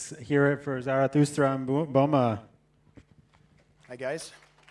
Let's hear it for Zarathustra and Boma. Hi, guys.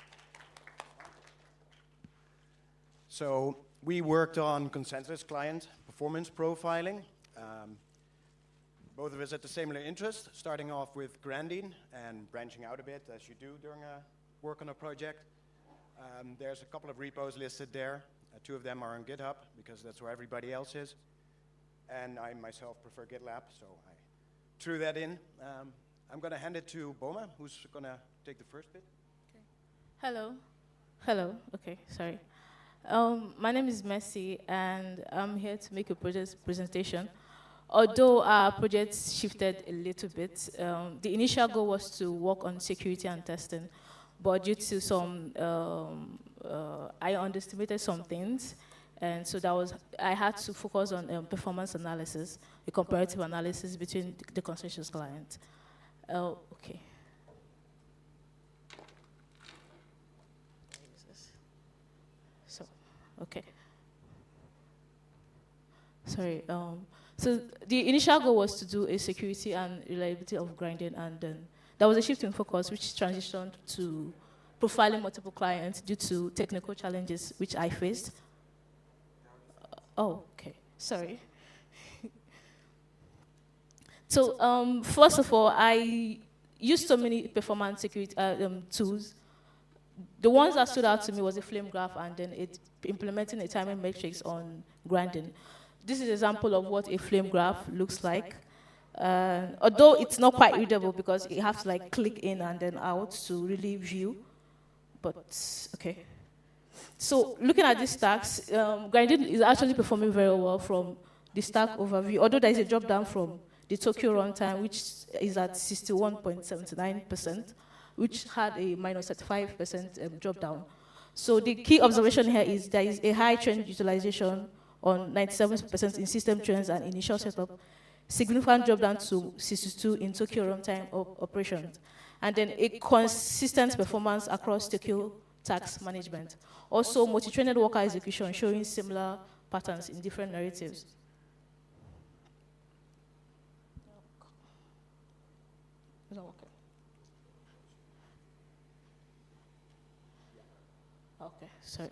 So we worked on consensus client performance profiling. Both of us had the similar interest, starting off with Grandin and branching out a bit, as you do during work on a project. There's a couple of repos listed there. 2 of them are on GitHub, because that's where everybody else is. And I myself prefer GitLab, so I threw that in. I'm going to hand it to Boma, who's going to take the first bit. Okay. Hello. Okay, sorry. My name is Messi, and I'm here to make a project presentation. Although our project shifted a little bit, the initial goal was to work on security and testing, but due to some, I underestimated some things, and so I had to focus on performance analysis, a comparative analysis between the consensus client. Okay. Okay. Sorry. So the initial goal was to do a security and reliability of Grindin, and then there was a shift in focus, which transitioned to profiling multiple clients due to technical challenges which I faced. Okay. Sorry. So first of all, I used so many performance security tools. The ones that stood out to me was a flame graph, and then implementing a timing matrix on Grindin. This is an example of what a flame graph looks like. Although it's not quite readable because you have to click in and then out to really view. But okay. So looking at these stacks, Grindin is actually performing very well from the stack overview. Although there is a drop down from the Tokyo runtime, which is at 61.79%. which had a minus 35% drop down. So the key observation here is there is a high trend utilization on 97% in system trends and initial setup, significant drop down to 62 in Tokyo runtime operations, and then a consistent performance across Tokyo task management. Also, multi-threaded worker execution showing similar patterns in different narratives. Okay, sorry.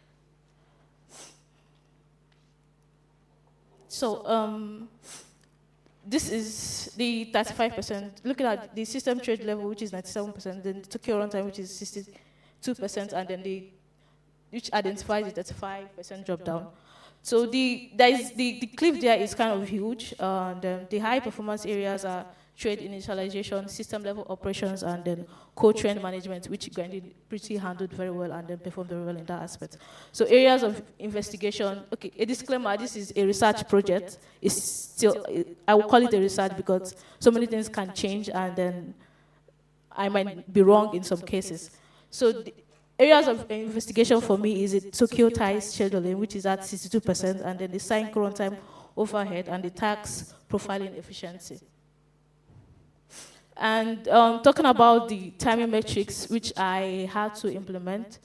So this is the 35%. Looking at the system trade level, which is 97%, then the Tokyo runtime, which is 62%, and then which identifies the 35% drop down. So the cliff there is kind of huge, and the high performance areas are trade initialization, system level operations, and then co-trend management, which Grindin pretty handled very well and then performed very well in that aspect. So areas of investigation, okay, a disclaimer, this is a research project. It's still, I will call it a research because so many things can change and then I might be wrong in some cases. So the areas of investigation for me is the Tokyo ties scheduling, which is at 62%, and then the sync runtime overhead and the tax profiling efficiency. And talking about the timing metrics, which I had to implement,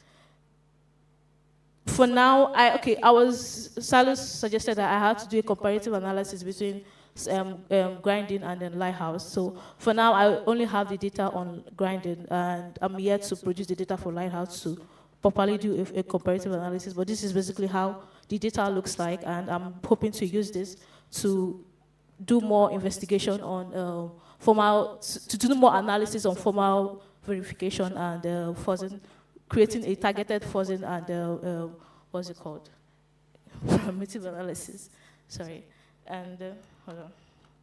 for now, Salus suggested that I had to do a comparative analysis between Grindin and then Lighthouse. So for now, I only have the data on Grindin, and I'm yet to produce the data for Lighthouse to properly do a comparative analysis. But this is basically how the data looks like, and I'm hoping to use this to do more investigation on to do more analysis on formal verification and fuzzing, creating a targeted fuzzing and what's it called? Primitive analysis. Sorry. And hold on.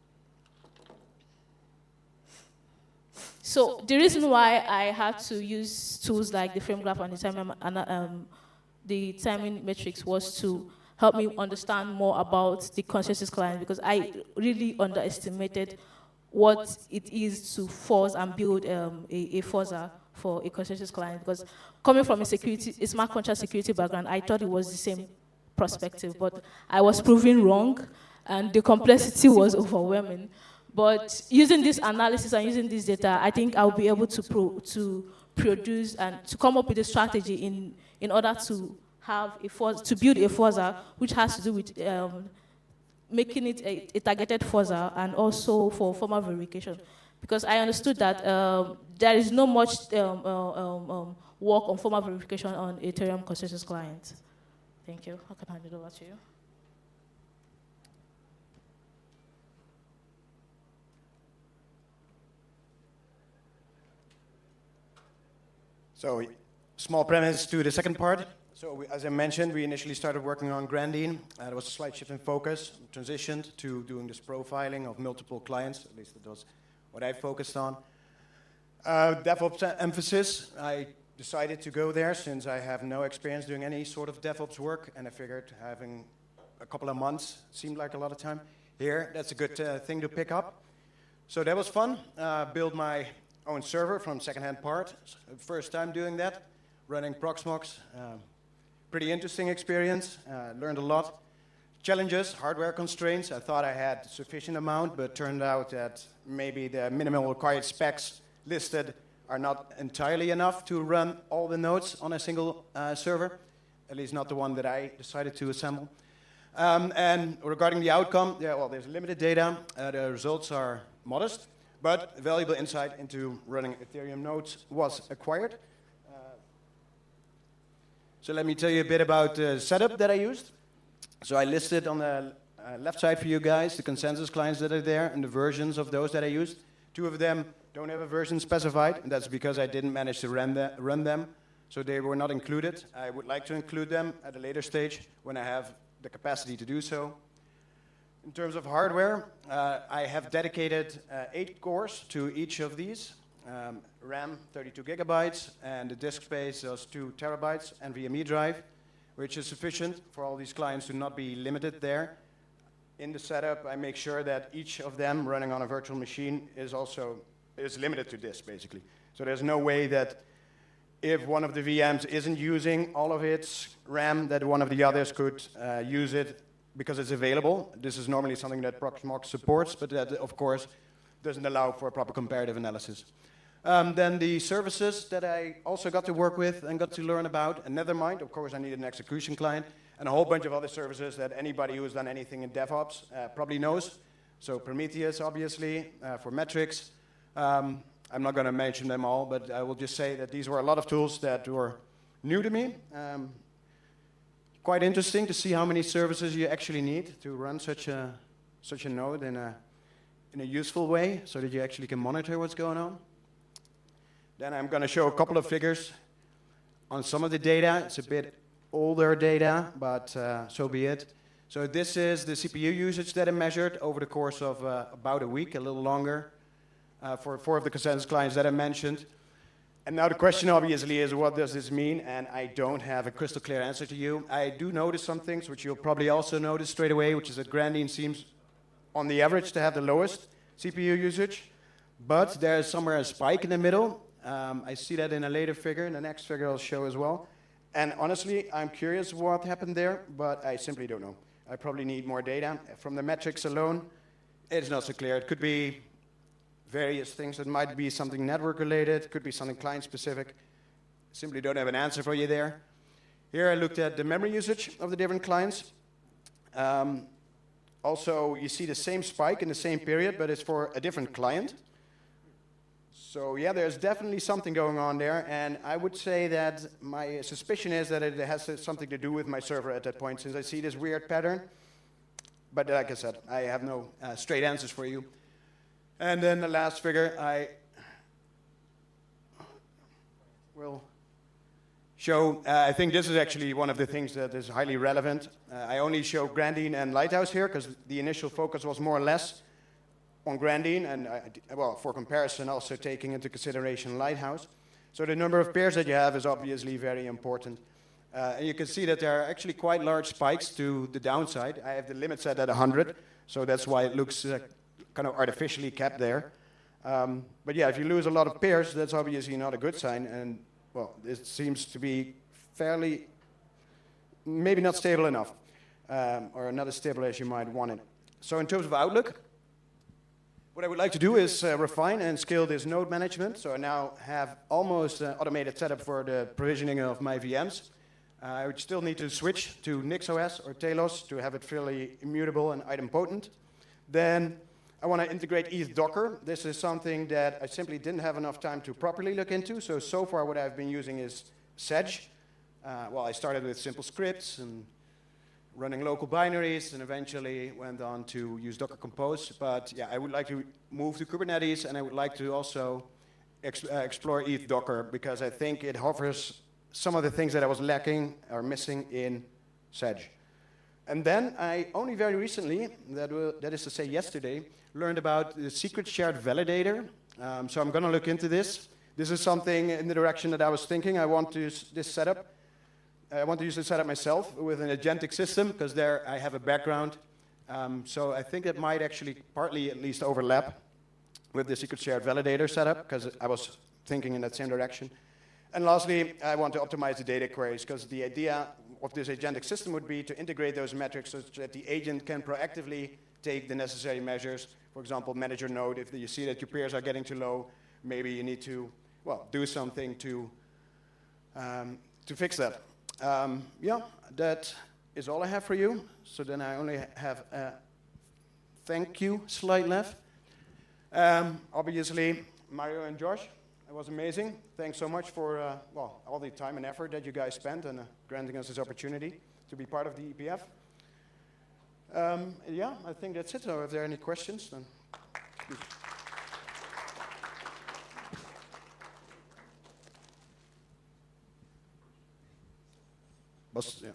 So the reason why I had to use tools like the frame graph and the timing metrics was to help me understand more about the consensus client, because I really underestimated what it is to force and build a fuzzer for a consensus client. Because coming from a smart contract security background, I thought it was the same perspective, but I was proven wrong, and the complexity was overwhelming. But using this analysis and using this data, I think I'll be able to produce and to come up with a strategy in order to have to build a fuzzer, which has to do with making it a targeted fuzzer, and also for formal verification. because I understood that there is no much work on formal verification on Ethereum consensus client. Thank you. I can hand it over to you. So, small premise to the second part. So, as I mentioned, we initially started working on Grandine. There was a slight shift in focus, transitioned to doing this profiling of multiple clients. At least that was what I focused on. DevOps emphasis. I decided to go there since I have no experience doing any sort of DevOps work, and I figured having a couple of months seemed like a lot of time here. That's a good thing to pick up. So that was fun. Built my own server from secondhand part. First time doing that, running Proxmox. Pretty interesting experience. Learned a lot. Challenges, hardware constraints. I thought I had sufficient amount, but turned out that maybe the minimum required specs listed are not entirely enough to run all the nodes on a single server, at least not the one that I decided to assemble. And regarding the outcome, yeah, well, there's limited data. The results are modest, but valuable insight into running Ethereum nodes was acquired. So let me tell you a bit about the setup that I used. So I listed on the left side for you guys the consensus clients that are there and the versions of those that I used. 2 of them don't have a version specified, and that's because I didn't manage to run them, so they were not included. I would like to include them at a later stage when I have the capacity to do so. In terms of hardware, I have dedicated 8 cores to each of these. RAM, 32 gigabytes, and the disk space is 2 terabytes, NVMe drive, which is sufficient for all these clients to not be limited there. In the setup, I make sure that each of them running on a virtual machine is limited to this, basically. So there's no way that if one of the VMs isn't using all of its RAM, that one of the others could use it because it's available. This is normally something that Proxmox supports, but that, of course, doesn't allow for a proper comparative analysis. Then the services that I also got to work with and got to learn about, and Nethermind, of course, I needed an execution client, and a whole bunch of other services that anybody who has done anything in DevOps probably knows. So Prometheus, obviously, for metrics. I'm not going to mention them all, but I will just say that these were a lot of tools that were new to me. Quite interesting to see how many services you actually need to run such a node in a useful way, so that you actually can monitor what's going on. Then I'm going to show a couple of figures on some of the data. It's a bit older data, but so be it. So this is the CPU usage that I measured over the course of about a week, a little longer, for 4 of the consensus clients that I mentioned. And now the question obviously is, what does this mean? And I don't have a crystal clear answer to you. I do notice some things, which you'll probably also notice straight away, which is that Grandine seems, on the average, to have the lowest CPU usage. But there's somewhere a spike in the middle. I see that in a later figure, in the next figure I'll show as well. And honestly, I'm curious what happened there, but I simply don't know. I probably need more data. From the metrics alone, it's not so clear. It could be various things. It might be something network related, could be something client specific. Simply don't have an answer for you there. Here I looked at the memory usage of the different clients. Also, you see the same spike in the same period, but it's for a different client. So yeah, there's definitely something going on there, and I would say that my suspicion is that it has something to do with my server at that point, since I see this weird pattern. But like I said, I have no straight answers for you. And then the last figure I will show. I think this is actually one of the things that is highly relevant. I only show Grandine and Lighthouse here because the initial focus was more or less on Grandine, and well, for comparison, also taking into consideration Lighthouse. So the number of pairs that you have is obviously very important. And you can see that there are actually quite large spikes to the downside. I have the limit set at 100, so that's why it looks kind of artificially kept there. But yeah, if you lose a lot of pairs, that's obviously not a good sign, and well, it seems to be fairly, maybe not stable enough, or not as stable as you might want it. So in terms of outlook, what I would like to do is refine and scale this node management. So I now have almost automated setup for the provisioning of my VMs. I would still need to switch to NixOS or Talos to have it fairly immutable and idempotent. Then I want to integrate ETH Docker. This is something that I simply didn't have enough time to properly look into. So far what I've been using is Sedge. Well, I started with simple scripts and running local binaries, and eventually went on to use Docker Compose. But yeah, I would like to move to Kubernetes, and I would like to also explore ETH Docker, because I think it offers some of the things that I was lacking or missing in Sedge. And then I only very recently, that is to say yesterday, learned about the secret shared validator. So I'm going to look into this. This is something in the direction that I was thinking. I want to use this setup. I want to use this setup myself with an agentic system, because there I have a background. So I think it might actually partly at least overlap with the secret shared validator setup, because I was thinking in that same direction. And lastly, I want to optimize the data queries, because the idea of this agentic system would be to integrate those metrics so that the agent can proactively take the necessary measures. For example, manage your node. If you see that your peers are getting too low, maybe you need to, well, do something to fix that. Yeah, that is all I have for you. So then I only have a thank you slide left. Obviously, Mario and Josh, it was amazing. Thanks so much for well, all the time and effort that you guys spent and granting us this opportunity to be part of the EPF. Yeah, I think that's it. So if there are any questions, then please. Yeah.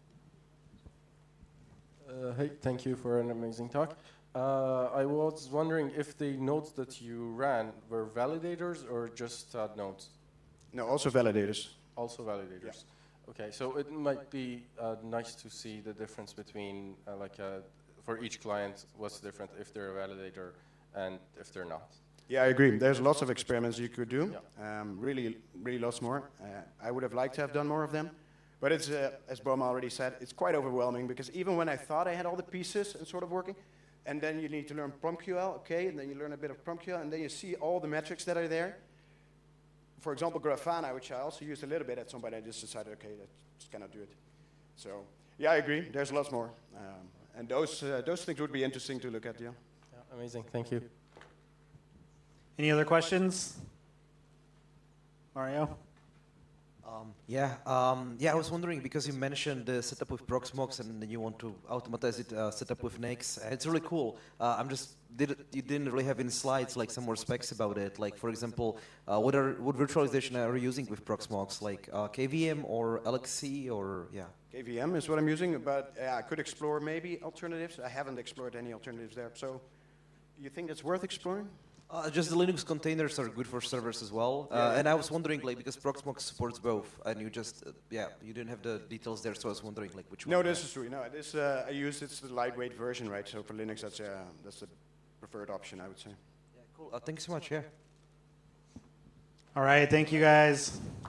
Hey, thank you for an amazing talk. I was wondering if the nodes that you ran were validators or just nodes? No, also validators. Also validators. Yeah. Okay, so it might be nice to see the difference between, for each client, what's different if they're a validator and if they're not. Yeah, I agree. There's lots of experiments you could do. Yeah. Really lots more. I would have liked to have done more of them. But it's, as Boma already said, it's quite overwhelming, because even when I thought I had all the pieces and sort of working, and then you need to learn PromQL, okay, and then you learn a bit of PromQL, and then you see all the metrics that are there. For example, Grafana, which I also used a little bit at some point, I just decided, okay, I just cannot do it. So, yeah, I agree. There's lots more. And those things would be interesting to look at, yeah. Yeah, amazing. Thank you. Any other questions? Mario? Yeah, I was wondering, because you mentioned the setup with Proxmox and then you want to automatize it, setup with Nix. It's really cool. You didn't really have any slides, like some more specs about it. Like, for example, what virtualization are you using with Proxmox? Like KVM or LXC or, yeah? KVM is what I'm using, but I could explore maybe alternatives. I haven't explored any alternatives there. So you think it's worth exploring? Just the Linux containers are good for servers as well. And I was wondering, like, because Proxmox supports both, and you just, you didn't have the details there, so I was wondering, like, which one. No, this is true. No, this I use, it's the lightweight version, right? So for Linux, that's the preferred option, I would say. Yeah, cool. Thanks so much, yeah. All right, thank you guys.